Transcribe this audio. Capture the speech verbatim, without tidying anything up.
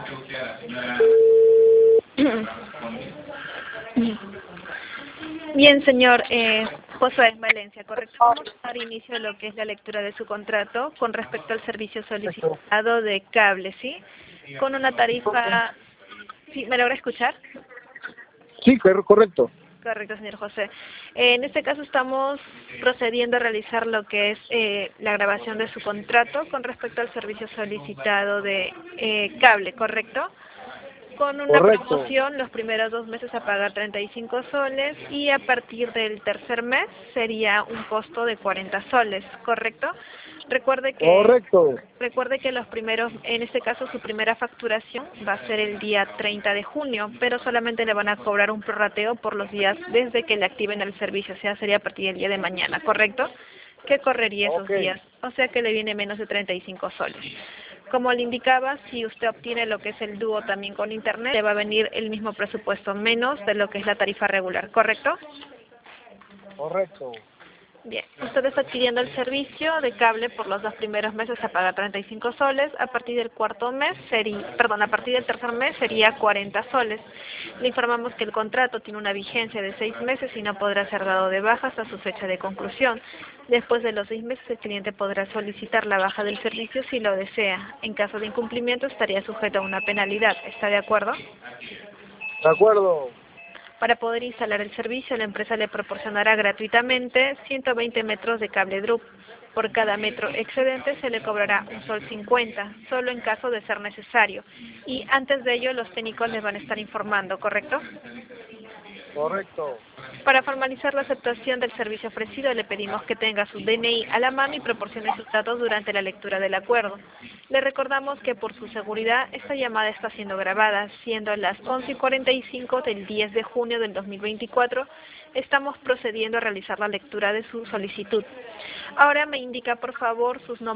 Bien, señor eh, José Valencia, correcto. Vamos a dar inicio a lo que es la lectura de su contrato con respecto al servicio solicitado de cable, ¿sí? Con una tarifa... ¿Sí? ¿Me logra escuchar? Sí, correcto. Correcto, señor José. Eh, en este caso estamos procediendo a realizar lo que es eh, la grabación de su contrato con respecto al servicio solicitado de eh, cable, ¿correcto? Con una Correcto. promoción, los primeros dos meses a pagar treinta y cinco soles y a partir del tercer mes sería un costo de cuarenta soles, ¿correcto? Recuerde que, Correcto. recuerde que los primeros, en este caso su primera facturación va a ser el día treinta de junio, pero solamente le van a cobrar un prorrateo por los días desde que le activen el servicio, o sea, sería a partir del día de mañana, ¿correcto? Que correría esos Okay. días, o sea que le viene menos de treinta y cinco soles. Como le indicaba, si usted obtiene lo que es el dúo también con internet, le va a venir el mismo presupuesto, menos de lo que es la tarifa regular, ¿correcto? Correcto. Bien, usted está adquiriendo el servicio de cable por los dos primeros meses a pagar treinta y cinco soles, a partir del cuarto mes sería, perdón, a partir del tercer mes sería cuarenta soles. Le informamos que el contrato tiene una vigencia de seis meses y no podrá ser dado de baja hasta su fecha de conclusión. Después de los seis meses el cliente podrá solicitar la baja del servicio si lo desea. En caso de incumplimiento estaría sujeto a una penalidad. ¿Está de acuerdo? De acuerdo. Para poder instalar el servicio, la empresa le proporcionará gratuitamente ciento veinte metros de cable drup. Por cada metro excedente se le cobrará un sol cincuenta, solo en caso de ser necesario. Y antes de ello, los técnicos les van a estar informando, ¿correcto? Correcto. Para formalizar la aceptación del servicio ofrecido, le pedimos que tenga su D N I a la mano y proporcione sus datos durante la lectura del acuerdo. Le recordamos que por su seguridad, esta llamada está siendo grabada, siendo las once y cuarenta y cinco del diez de junio del dos mil veinticuatro. Estamos procediendo a realizar la lectura de su solicitud. Ahora me indica, por favor, sus nombres.